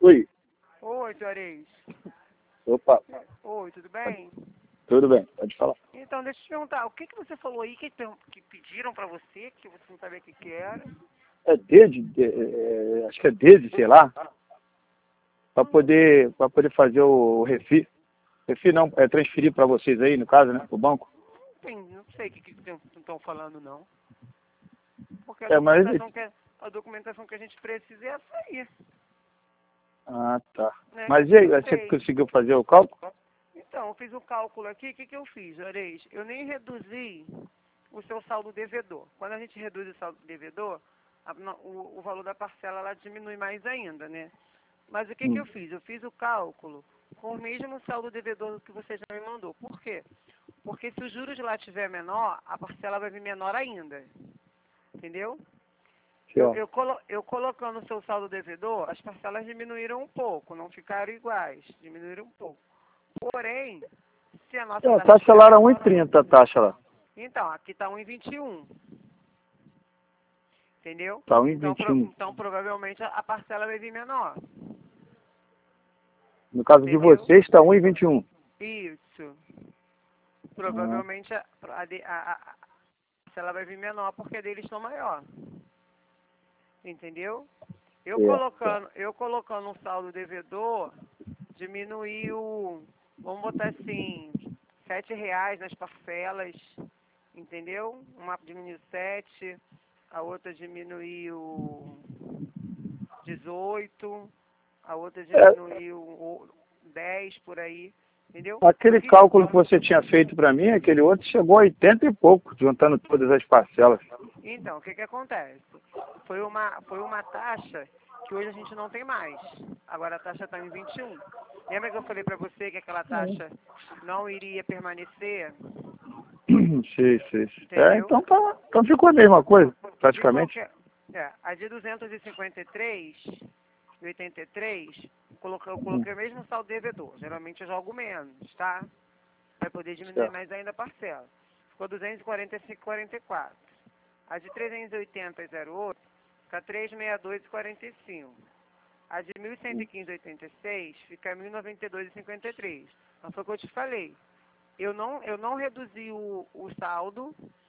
Oi. Oi, Juarez. Opa, Oi, tudo bem? tudo bem, pode falar. Então, deixa eu te perguntar, o que você falou aí que pediram pra você, que você não sabia o que era? É acho que é desde, sei lá, para poder fazer o refi. Refi não, é transferir para vocês aí, no caso, né, pro banco. Não sei o que estão falando, não. Porque É, mas... a documentação que a gente precisa é essa aí, Ah, tá. né? Mas e aí, Não você sei. conseguiu fazer o cálculo? Então, eu fiz o cálculo aqui, o que eu fiz, Juarez? Eu nem reduzi o seu saldo devedor. Quando a gente reduz o saldo devedor, o valor da parcela ela diminui mais ainda, né? Mas o que eu fiz? Eu fiz o cálculo com o mesmo saldo devedor que você já me mandou. Por quê? Porque se o juros lá estiver menor, a parcela vai vir menor ainda. Entendeu? Ó. Eu colocando o seu saldo devedor, as parcelas diminuíram um pouco, não ficaram iguais, diminuíram um pouco. Porém, se a nossa A taxa taxa estiver lá era menor... 1,30 a taxa lá. Então, aqui está 1,21. Entendeu? Tá Então, 1,21. então provavelmente a parcela vai vir menor. No caso de Entendeu? vocês, está 1,21. Isso. Provavelmente a parcela vai vir menor porque a deles estão maior. Entendeu? Eu colocando um saldo devedor, diminuiu, vamos botar assim, R$ 7 nas parcelas, entendeu? Uma diminuiu 7, a outra diminuiu 18, a outra diminuiu 10 por aí, entendeu? Aquele cálculo que você tinha feito para mim, aquele outro, chegou a 80 e pouco, juntando todas as parcelas. Então, o que acontece? Foi uma taxa que hoje a gente não tem mais. Agora a taxa está em 21. Lembra que eu falei para você que aquela taxa não iria permanecer? Sei. Entendeu? Então ficou a mesma coisa, praticamente. A de 253,83, eu coloquei o mesmo saldo devedor. Geralmente eu jogo menos, tá? Para poder diminuir mais ainda a parcela. Ficou 245,44. A de 380,08 fica 362,45. A de 1.115,86 fica 1.092,53. Então foi o que eu te falei. Eu não reduzi o saldo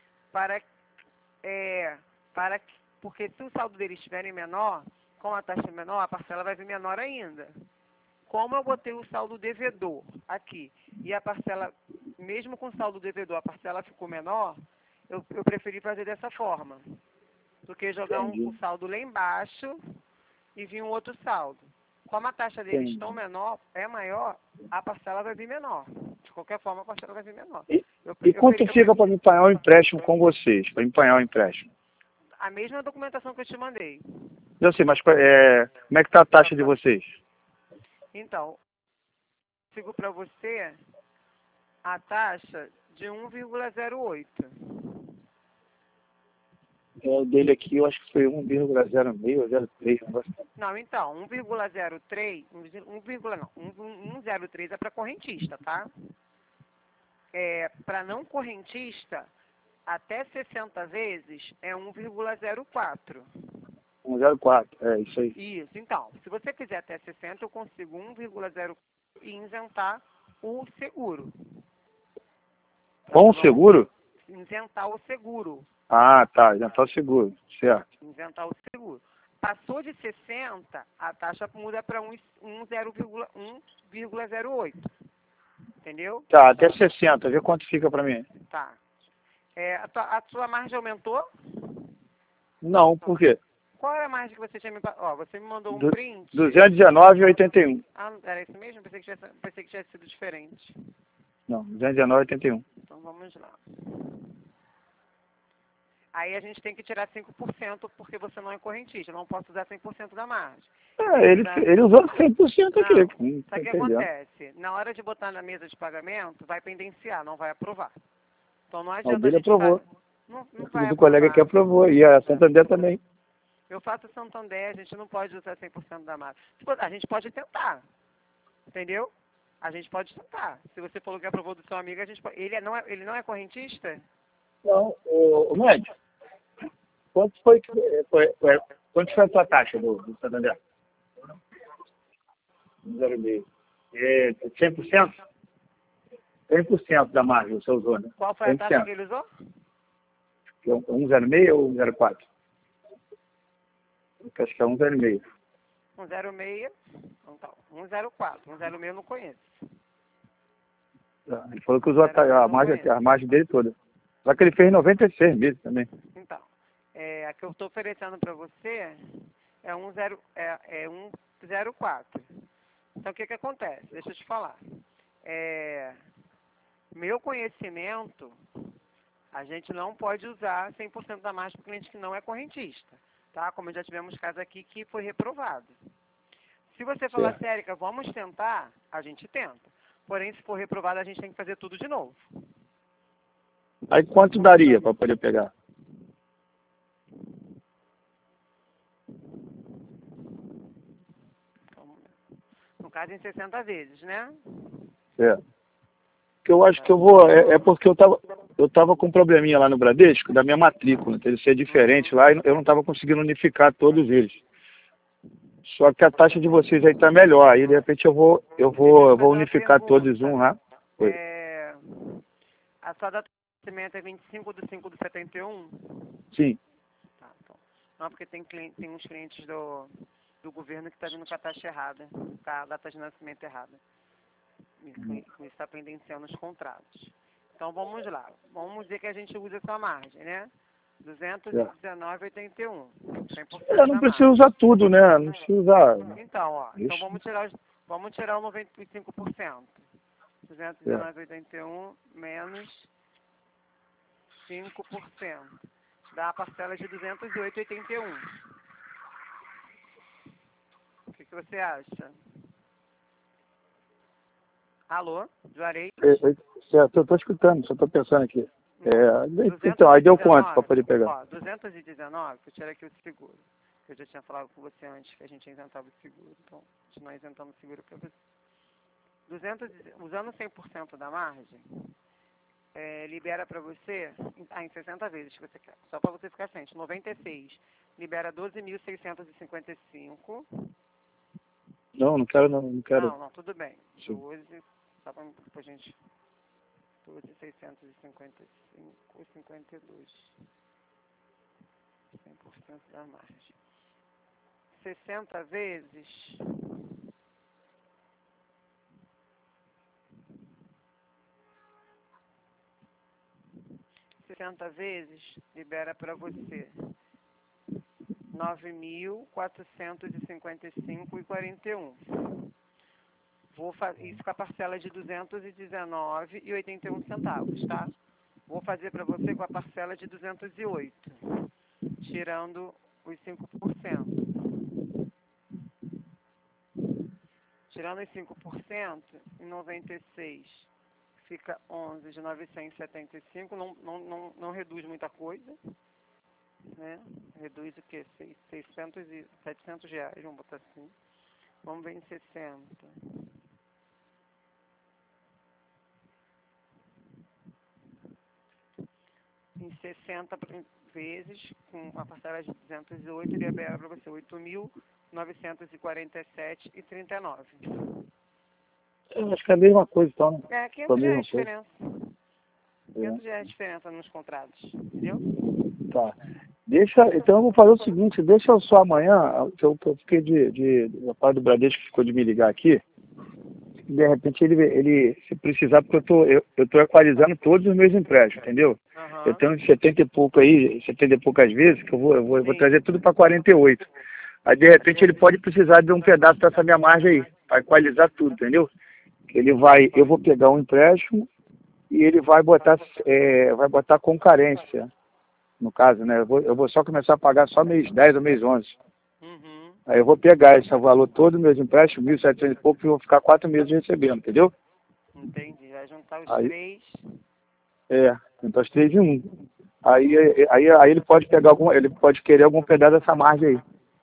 porque se o saldo deles estiverem menor, com a taxa menor, a parcela vai vir menor ainda. Como eu botei o saldo devedor aqui e a parcela, mesmo com o saldo devedor, a parcela ficou menor, eu preferi fazer dessa forma, do que jogar um saldo lá embaixo e vir um outro saldo. Como a taxa deles é maior, a parcela vai vir menor. De qualquer forma, a parcela vai vir menor. E quanto fica para me empenhar o empréstimo com vocês? Para empenhar o empréstimo? A mesma documentação que eu te mandei. Eu sei, mas como é que está a taxa de vocês? Então, sigo para você a taxa de 1,08. O dele aqui, eu acho que foi 1,06 ou 0,3. Não, então, 1,03, 1,03 é para correntista, tá? Para não correntista, até 60 vezes é 1,04. 1,04, é isso aí. Isso, então, se você quiser até 60, eu consigo 1,04 e isentar o seguro. Com o seguro? Isentar o seguro. Ah, tá, isentar o seguro, certo. Isentar o seguro. Passou de 60, a taxa muda para 1,08. Entendeu? Tá, até 60, vê quanto fica para mim. Tá. A sua margem aumentou? Não, por quê? Qual era a margem que você tinha me passado? Ó, você me mandou um print. 219,81. Ah, era isso mesmo? Pensei que tivesse sido diferente. Não, 219,81. Então vamos lá. Aí a gente tem que tirar 5% porque você não é correntista. Eu não posso usar 100% da margem. Ele usou 100% aqui. Não. Sabe o que acontece? Na hora de botar na mesa de pagamento, vai pendenciar, não vai aprovar. Então não adianta O dele a gente aprovou. Não vai O aprovar. do colega aqui aprovou. E a Santander também. Eu faço Santander, a gente não pode usar 100% da margem. A gente pode tentar. Entendeu? A gente pode tentar. Se você falou que aprovou do seu amigo, a gente pode... Ele não é correntista? Não, o médico. Quanto foi a tua taxa do Santander? 1,06. É 100%? 100% da margem você usou, né? Qual foi a 100%. taxa que ele usou? 1,06 ou 1,04? Acho que é 1,06. 1,06. Então, 1,04. 1,06 eu não conheço. Ele falou que usou a margem dele toda. Só que ele fez 96 meses também. Então, a que eu estou oferecendo para você é 1,04. Então, o que acontece? Deixa eu te falar. Meu conhecimento, a gente não pode usar 100% da margem para o cliente que não é correntista. Tá? Como já tivemos casos aqui que foi reprovado. Se você falar, Érica, vamos tentar, a gente tenta. Porém, se for reprovado, a gente tem que fazer tudo de novo. Aí quanto daria para poder pegar? No caso, em 60 vezes, né? Que eu acho que eu vou... porque eu tava com um probleminha lá no Bradesco, da minha matrícula. Ele ser diferente lá, e eu não estava conseguindo unificar todos eles. Só que a taxa de vocês aí tá melhor. Aí, de repente, eu vou unificar todos lá. A sua data de nascimento é 25/5/71? Sim. Tá, então. Não, porque tem uns clientes do governo que está vindo com a taxa errada, com a data de nascimento errada. Isso está pendenciando os contratos. Então, vamos lá. Vamos dizer que a gente usa essa margem, né? 219,81. Não precisa usar tudo, né? Não precisa usar. Então, então vamos tirar o 95%. 219,81 menos 5%. Dá a parcela de 208,81. O que você acha? Alô, Juarez? Certo, eu estou escutando, só estou pensando aqui. Então, aí deu quanto para poder pegar? Ó, 219, eu tirei aqui o seguro. Eu já tinha falado com você antes que a gente isentava o seguro. Então, nós isentamos o seguro para você. Usando 100% da margem, libera para você, em 60 vezes que você quer, só para você ficar ciente, 96, libera 12.655. Não quero não. Não quero. Não, tudo bem. 12, só para a gente, 12.655 e 52. 100% da margem. 60 vezes... 60 vezes, libera para você 9.455,41. Vou fazer isso com a parcela de 219,81 centavos, tá? Vou fazer para você com a parcela de 208, tirando os 5%. Tirando os 5%, em 96 fica 11 de 975, não reduz muita coisa, né? Reduz o quê? 600 e 700 reais, vamos botar assim. Vamos ver em 60. Em 60 vezes, com a parcela de 208, ele libera para você 8.947,39. Acho que é a mesma coisa, então. 500 reais de diferença. 500 reais de diferença nos contratos, entendeu? Tá. Então eu vou fazer o seguinte, deixa eu só amanhã, eu fiquei a parte do Bradesco ficou de me ligar aqui, de repente ele se precisar, porque eu tô equalizando todos os meus empréstimos, entendeu? Eu tenho 70 e poucas vezes, que eu vou trazer tudo para 48. Aí de repente ele pode precisar de um pedaço dessa minha margem aí, para equalizar tudo, entendeu? Eu vou pegar um empréstimo e ele vai botar com carência, no caso, né? Eu vou só começar a pagar só mês 10 ou mês 11. Aí eu vou pegar esse valor todo, meus empréstimos, 1.700 e pouco, e vou ficar 4 meses recebendo, entendeu? Entendi, vai juntar os três. Juntar os três em um. Aí ele pode pegar ele pode querer algum pedaço dessa margem aí.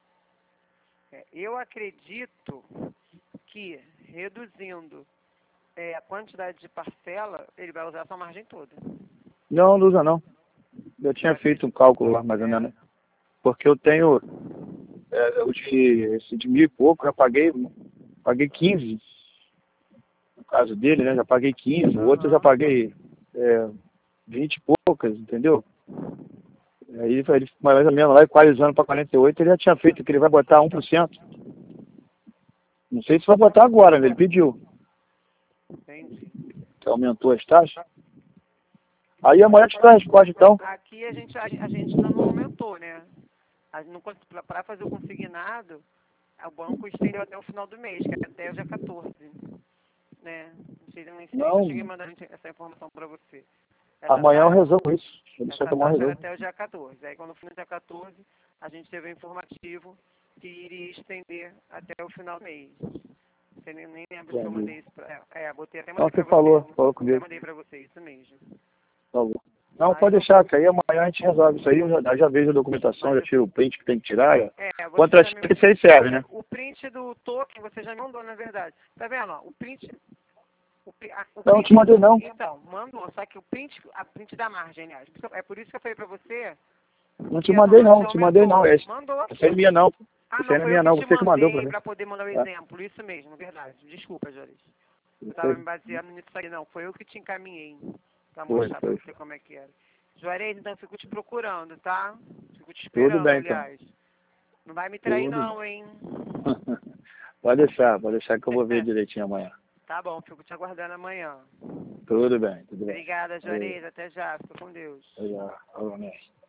Eu acredito que reduzindo a quantidade de parcela, ele vai usar essa margem toda. Não usa não. Eu tinha feito um cálculo lá, mais ou menos. Porque eu tenho esse de 1.000 e pouco, eu paguei paguei 15. No caso dele, né? Já paguei 15. O outro eu já paguei 20 e poucas, entendeu? Aí ele mais ou menos lá, equalizando para 48, ele já tinha feito que ele vai botar 1%. Não sei se vai botar agora, né? Ele pediu. Entendi. Que aumentou as taxas. Aí amanhã te dá a resposta, então. Aqui a gente ainda não aumentou, né? Para fazer o consignado, o banco estendeu até o final do mês, que é até o dia 14. Né? Nem sei se eu cheguei a mandar essa informação para você. Amanhã eu resolvo isso. Ele só Essa tomar taxa era resolvo. até o dia 14. Aí quando foi no dia 14, a gente teve o informativo que iria estender até o final do mês. Você nem lembra se eu mandei isso pra... botei até Não, mandei você pra você. falou Até comigo. mandei pra você, isso mesmo. Falou. Não, pode deixar, que aí amanhã a gente resolve isso aí. Eu já vejo a documentação, já tiro o print que tem que tirar. Você Contra já isso aí serve, né? O print do token você já me mandou, na verdade. Tá vendo? Ó, o print... Não, te mandei não. Então, mandou, só que a print da margem, aliás. É por isso que eu falei pra você. Não te mandei não, te mandei não. Mandou. Essa é minha não. Ah, Essa não, aí não é foi minha eu não, que te você que mandou pra mandei mim. para poder mandar o exemplo. Isso mesmo, verdade. Desculpa, Joris. Eu estava me baseando nisso aí, não. Foi eu que te encaminhei para mostrar para você como é que era. Juarez, então eu fico te procurando, tá? Fico te esperando, Tudo bem, aliás. Não vai me trair Tudo não, hein? pode deixar que eu vou ver direitinho amanhã. Tá bom, fico te aguardando amanhã. Tudo bem, tudo bem. Obrigada, Juarez. Até já. Fica com Deus. Até já.